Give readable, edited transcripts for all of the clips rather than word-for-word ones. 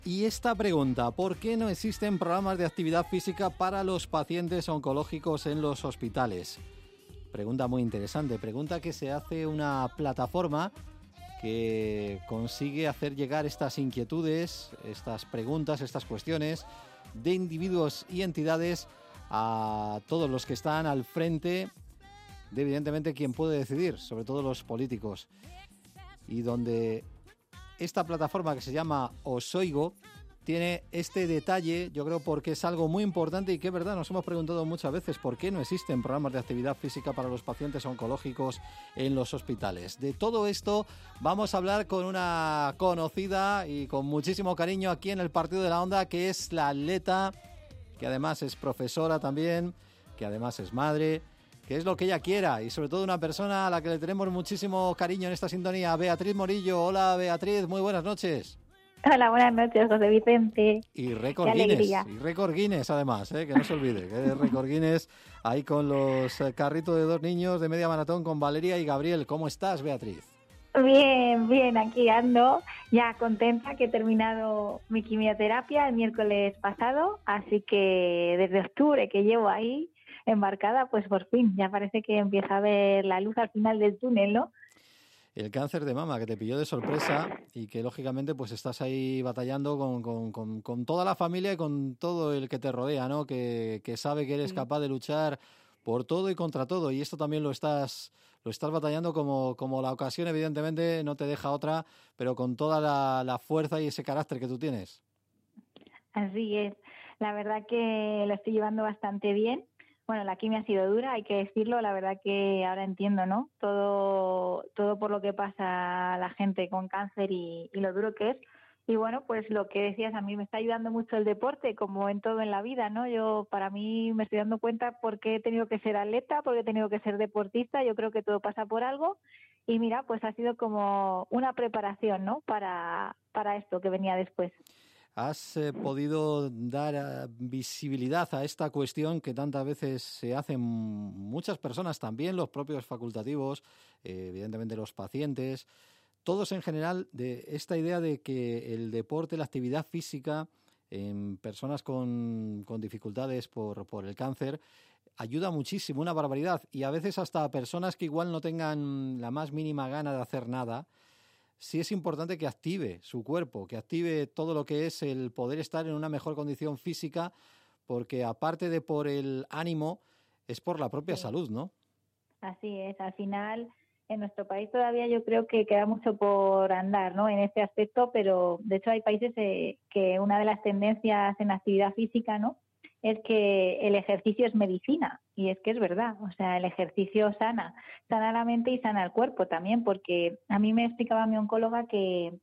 Y esta pregunta, ¿por qué no existen programas de actividad física para los pacientes oncológicos en los hospitales? Pregunta muy interesante, pregunta que se hace una plataforma que consigue hacer llegar estas inquietudes, estas preguntas, estas cuestiones de individuos y entidades a todos los que están al frente de, evidentemente, quien puede decidir, sobre todo los políticos. Y donde esta plataforma que se llama Osoigo tiene este detalle, yo creo, porque es algo muy importante y que es verdad, nos hemos preguntado muchas veces por qué no existen programas de actividad física para los pacientes oncológicos en los hospitales. De todo esto vamos a hablar con una conocida y con muchísimo cariño aquí en el Partido de la Onda, que es la atleta, que además es profesora también, que además es madre, que es lo que ella quiera, y sobre todo una persona a la que le tenemos muchísimo cariño en esta sintonía, Beatriz Morillo. Hola Beatriz, muy buenas noches. Hola, buenas noches, José Vicente. Y récord Guinness además, que no se olvide, que es récord Guinness ahí con los carritos de 2 niños de media maratón con Valeria y Gabriel. ¿Cómo estás, Beatriz? Bien, aquí ando, ya contenta que he terminado mi quimioterapia el miércoles pasado, así que desde octubre que llevo ahí embarcada, pues por fin, ya parece que empieza a ver la luz al final del túnel, ¿no? El cáncer de mama que te pilló de sorpresa y que lógicamente pues estás ahí batallando con toda la familia y con todo el que te rodea, ¿no? Que sabe que eres capaz de luchar por todo y contra todo, y esto también lo estás batallando como la ocasión evidentemente no te deja otra, pero con toda la fuerza y ese carácter que tú tienes. Así es, la verdad que lo estoy llevando bastante bien. Bueno, la quimio ha sido dura, hay que decirlo, la verdad que ahora entiendo, ¿no? Todo por lo que pasa a la gente con cáncer y lo duro que es. Y bueno, pues lo que decías, a mí me está ayudando mucho el deporte, como en todo en la vida, ¿no? Para mí me estoy dando cuenta por qué he tenido que ser atleta, por qué he tenido que ser deportista, yo creo que todo pasa por algo. Y mira, pues ha sido como una preparación, ¿no? Para esto que venía después. ¿Has podido dar visibilidad a esta cuestión que tantas veces se hacen muchas personas, también los propios facultativos, evidentemente los pacientes, todos en general, de esta idea de que el deporte, la actividad física en personas con dificultades por el cáncer ayuda muchísimo, una barbaridad, y a veces hasta a personas que igual no tengan la más mínima gana de hacer nada? Sí es importante que active su cuerpo, que active todo lo que es el poder estar en una mejor condición física, porque aparte de por el ánimo, es por la propia salud, ¿no? Así es, al final en nuestro país todavía yo creo que queda mucho por andar, ¿no? En este aspecto, pero de hecho hay países que una de las tendencias en actividad física, ¿no? Es que el ejercicio es medicina, y es que es verdad, o sea, el ejercicio sana la mente y sana el cuerpo también, porque a mí me explicaba mi oncóloga que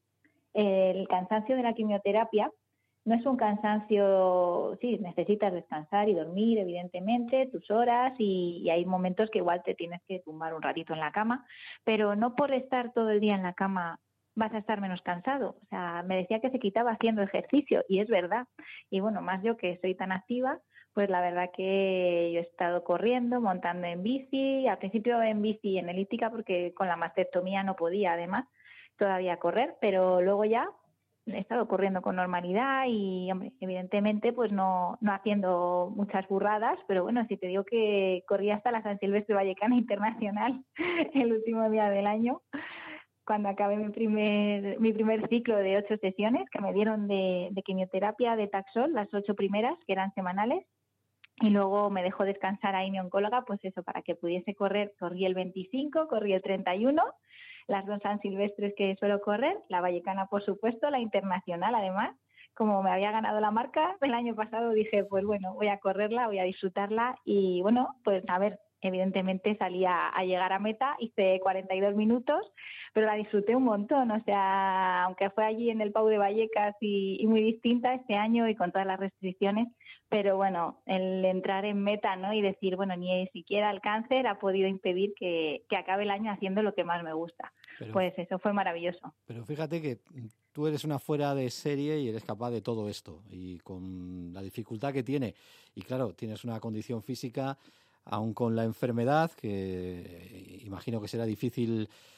el cansancio de la quimioterapia no es un cansancio, sí, necesitas descansar y dormir, evidentemente, tus horas, y hay momentos que igual te tienes que tumbar un ratito en la cama, pero no por estar todo el día en la cama vas a estar menos cansado. O sea, me decía que se quitaba haciendo ejercicio, y es verdad. Y bueno, más yo que soy tan activa, pues la verdad que yo he estado corriendo, montando en bici, al principio en bici en elíptica porque con la mastectomía no podía además todavía correr, pero luego ya he estado corriendo con normalidad y, hombre, evidentemente pues no haciendo muchas burradas, pero bueno, si te digo que corrí hasta la San Silvestre Vallecana Internacional el último día del año, cuando acabé mi primer ciclo de 8 sesiones que me dieron de quimioterapia de Taxol, las 8 primeras, que eran semanales, y luego me dejó descansar ahí mi oncóloga, pues eso, para que pudiese correr. Corrí el 25, corrí el 31, las 2 San Silvestres que suelo correr, la Vallecana, por supuesto, la Internacional, además. Como me había ganado la marca el año pasado, dije, pues bueno, voy a correrla, voy a disfrutarla, y bueno, pues a ver, evidentemente salí a llegar a meta, hice 42 minutos, pero la disfruté un montón, o sea, aunque fue allí en el Pau de Vallecas y muy distinta este año y con todas las restricciones, pero bueno, el entrar en meta, ¿no? Y decir, bueno, ni siquiera el cáncer ha podido impedir que acabe el año haciendo lo que más me gusta. Pues eso fue maravilloso. Pero fíjate que tú eres una fuera de serie y eres capaz de todo esto, y con la dificultad que tiene, y claro, tienes una condición física, aun con la enfermedad, que imagino que será difícil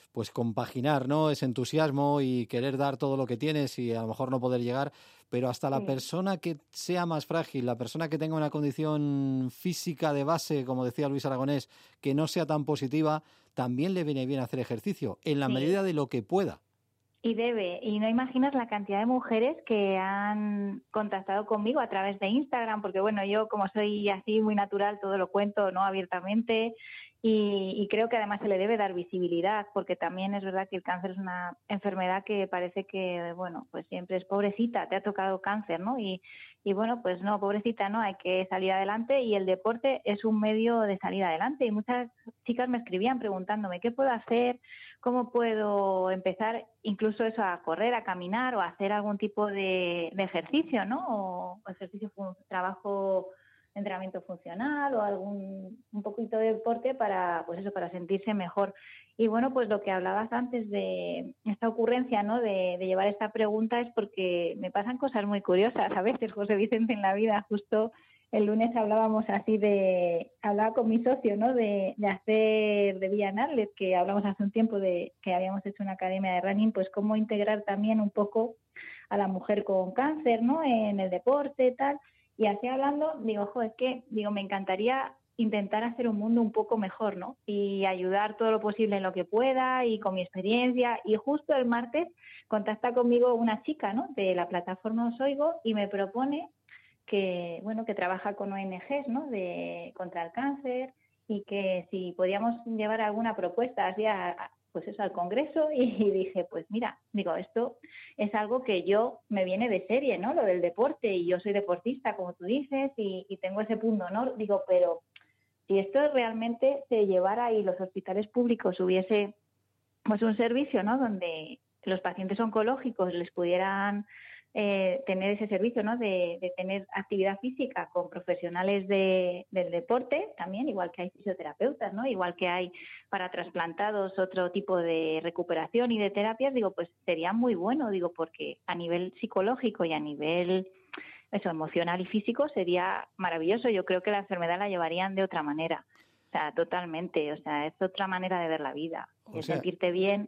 pues compaginar, ¿no? Ese entusiasmo y querer dar todo lo que tienes y a lo mejor no poder llegar, pero hasta la persona que sea más frágil, la persona que tenga una condición física de base, como decía Luis Aragonés, que no sea tan positiva, también le viene bien hacer ejercicio, en la medida de lo que pueda. Y no imaginas la cantidad de mujeres que han contactado conmigo a través de Instagram, porque bueno, yo como soy así muy natural, todo lo cuento, ¿no? Abiertamente, y creo que además se le debe dar visibilidad, porque también es verdad que el cáncer es una enfermedad que parece que, bueno, pues siempre es pobrecita, te ha tocado cáncer, ¿no? Y bueno, pues no, pobrecita, ¿no? Hay que salir adelante y el deporte es un medio de salir adelante. Y muchas chicas me escribían preguntándome, ¿qué puedo hacer? ¿Cómo puedo empezar incluso eso a correr, a caminar o a hacer algún tipo de ejercicio, ¿no? O ejercicio, trabajo, entrenamiento funcional o un poquito de deporte para, pues eso, para sentirse mejor. Y bueno, pues lo que hablabas antes de esta ocurrencia, ¿no? De llevar esta pregunta es porque me pasan cosas muy curiosas a veces, José Vicente, en la vida. Justo el lunes hablaba con mi socio, ¿no? De hacer de Vía Narles, que hablamos hace un tiempo de que habíamos hecho una academia de running, pues cómo integrar también un poco a la mujer con cáncer, ¿no? En el deporte y tal. Y así hablando, digo, me encantaría intentar hacer un mundo un poco mejor, ¿no? Y ayudar todo lo posible en lo que pueda y con mi experiencia. Y justo el martes contacta conmigo una chica, ¿no? De la plataforma Os Oigo y me propone que, bueno, que trabaja con ONGs, ¿no? Contra el cáncer y que si podíamos llevar alguna propuesta así pues eso, al Congreso y dije, pues mira, digo, esto es algo que yo me viene de serie, ¿no? Lo del deporte y yo soy deportista, como tú dices, y tengo ese punto honor, digo, pero si esto realmente se llevara y los hospitales públicos hubiese pues un servicio, ¿no? Donde los pacientes oncológicos les pudieran tener ese servicio, ¿no? De tener actividad física con profesionales del deporte también, igual que hay fisioterapeutas, ¿no? Igual que hay para trasplantados otro tipo de recuperación y de terapias, digo, pues sería muy bueno, digo, porque a nivel psicológico y a nivel emocional y físico sería maravilloso. Yo creo que la enfermedad la llevarían de otra manera. O sea, totalmente. O sea, es otra manera de ver la vida, de sentirte bien.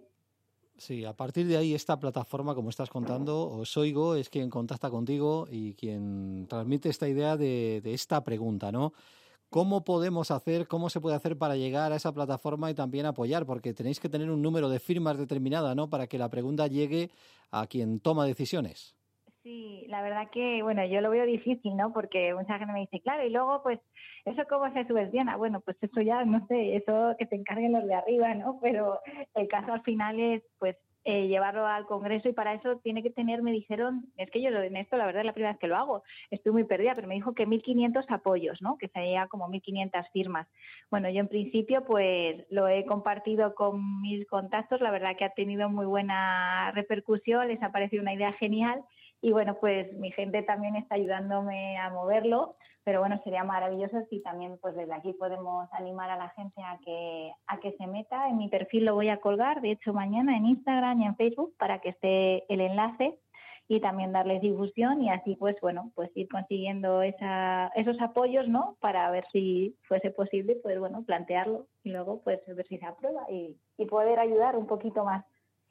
Sí, a partir de ahí esta plataforma, como estás contando, Os Oigo, es quien contacta contigo y quien transmite esta idea de esta pregunta, ¿no? ¿Cómo podemos hacer, cómo se puede hacer para llegar a esa plataforma y también apoyar? Porque tenéis que tener un número de firmas determinada, ¿no? Para que la pregunta llegue a quien toma decisiones. Sí, la verdad que, bueno, yo lo veo difícil, ¿no? Porque mucha gente me dice, claro, y luego, pues, ¿eso cómo se subvenciona? Bueno, pues eso ya, no sé, eso que se encarguen los de arriba, ¿no? Pero el caso al final es, pues, llevarlo al Congreso y para eso tiene que tener, me dijeron, es que yo en esto la verdad es la primera vez que lo hago, estoy muy perdida, pero me dijo que 1.500 apoyos, ¿no? Que sería como 1.500 firmas. Bueno, yo en principio pues lo he compartido con mis contactos, la verdad que ha tenido muy buena repercusión, les ha parecido una idea genial y bueno, pues mi gente también está ayudándome a moverlo, pero bueno, sería maravilloso si también pues desde aquí podemos animar a la gente a que se meta. En mi perfil lo voy a colgar, de hecho mañana en Instagram y en Facebook para que esté el enlace y también darles difusión y así pues bueno, pues ir consiguiendo esos apoyos, ¿no? Para ver si fuese posible, pues bueno, plantearlo y luego pues ver si se aprueba y poder ayudar un poquito más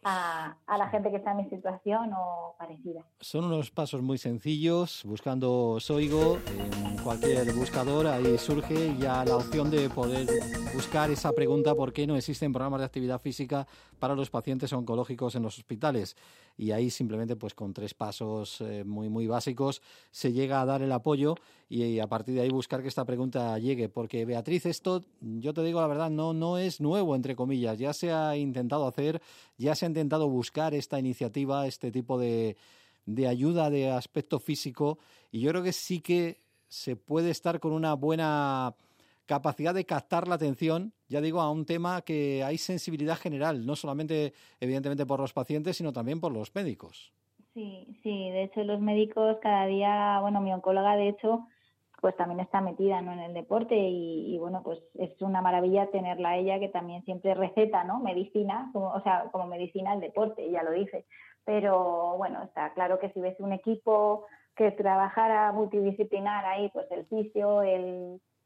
a la gente que está en mi situación o parecida. Son unos pasos muy sencillos, buscando Os Oigo en cualquier buscador, ahí surge ya la opción de poder buscar esa pregunta: ¿por qué no existen programas de actividad física para los pacientes oncológicos en los hospitales? Y ahí simplemente pues con 3 pasos muy básicos se llega a dar el apoyo y a partir de ahí buscar que esta pregunta llegue, porque Beatriz, esto yo te digo la verdad, no es nuevo entre comillas, ya se ha intentado hacer, ya se ha intentado buscar esta iniciativa, este tipo de ayuda de aspecto físico, y yo creo que sí que se puede estar con una buena capacidad de captar la atención, ya digo, a un tema que hay sensibilidad general, no solamente evidentemente por los pacientes, sino también por los médicos. Sí, de hecho los médicos cada día, bueno, mi oncóloga de hecho pues también está metida, ¿no? En el deporte y bueno, pues es una maravilla tenerla a ella que también siempre receta, ¿no? Medicina, como medicina el deporte, ella lo dice. Pero bueno, está claro que si ves un equipo que trabajara multidisciplinar ahí, pues el fisio, el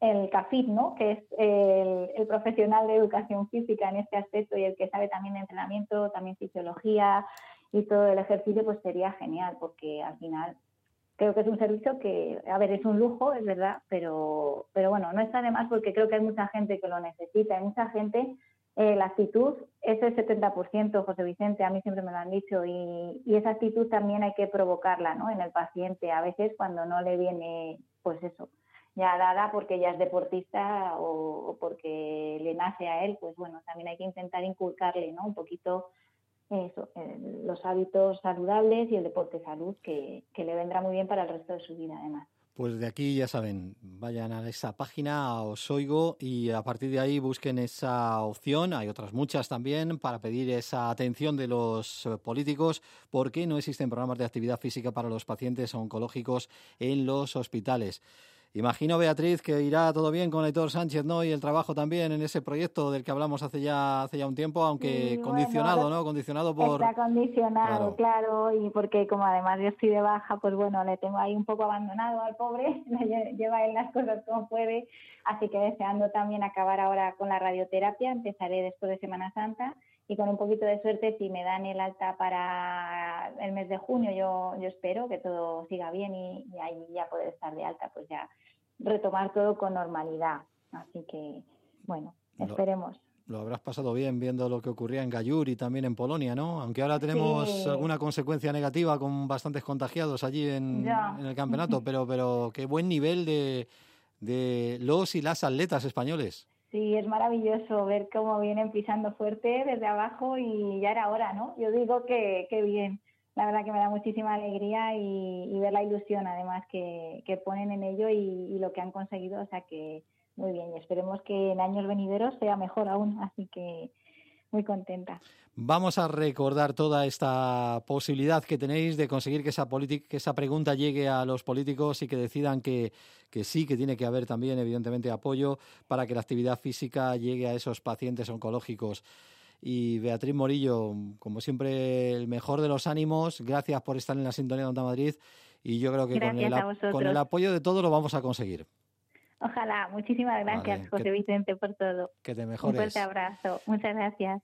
el CAFID, ¿no? Que es el profesional de educación física en este aspecto y el que sabe también de entrenamiento, también fisiología y todo el ejercicio, pues sería genial, porque al final creo que es un servicio que, a ver, es un lujo, es verdad, pero bueno, no está de más porque creo que hay mucha gente que lo necesita, hay mucha gente, la actitud es el 70%, José Vicente, a mí siempre me lo han dicho, y esa actitud también hay que provocarla, ¿no? En el paciente, a veces cuando no le viene, pues eso, ya dada porque ya es deportista o porque le nace a él, pues bueno, también hay que intentar inculcarle, ¿no? Un poquito eso, los hábitos saludables y el deporte salud, que le vendrá muy bien para el resto de su vida, además. Pues de aquí, ya saben, vayan a esa página, a Os Oigo, y a partir de ahí busquen esa opción. Hay otras muchas también para pedir esa atención de los políticos, porque no existen programas de actividad física para los pacientes oncológicos en los hospitales. Imagino, Beatriz, que irá todo bien con Aitor Sánchez, ¿no? Y el trabajo también en ese proyecto del que hablamos hace ya un tiempo, aunque Y condicionado, bueno, ¿no? Condicionado por... está condicionado, Claro. claro, y porque como además yo estoy de baja, pues bueno, le tengo ahí un poco abandonado al pobre, lleva él las cosas como puede, así que deseando también acabar ahora con la radioterapia, empezaré después de Semana Santa y con un poquito de suerte, si me dan el alta para el mes de junio, yo espero que todo siga bien y ahí ya poder estar de alta, pues ya retomar todo con normalidad, así que bueno, esperemos. Lo habrás pasado bien viendo lo que ocurría en Gallur y también en Polonia, ¿no? Aunque ahora tenemos Sí, alguna consecuencia negativa con bastantes contagiados allí ya. en el campeonato, pero qué buen nivel de los y las atletas españoles. Sí, es maravilloso ver cómo vienen pisando fuerte desde abajo y ya era hora, ¿no? Yo digo que bien. La verdad que me da muchísima alegría y ver la ilusión además que ponen en ello y lo que han conseguido, o sea que muy bien. Y esperemos que en años venideros sea mejor aún, así que muy contenta. Vamos a recordar toda esta posibilidad que tenéis de conseguir que esa pregunta llegue a los políticos y que decidan que sí, que tiene que haber también, evidentemente, apoyo para que la actividad física llegue a esos pacientes oncológicos. Y Beatriz Morillo, como siempre, el mejor de los ánimos. Gracias por estar en la sintonía de Onda Madrid. Y yo creo que Gracias a con el vosotros. apoyo de todos lo vamos a conseguir. Ojalá. Muchísimas gracias, Vale, José Vicente, por todo. que te Un fuerte mejores. abrazo. Muchas gracias.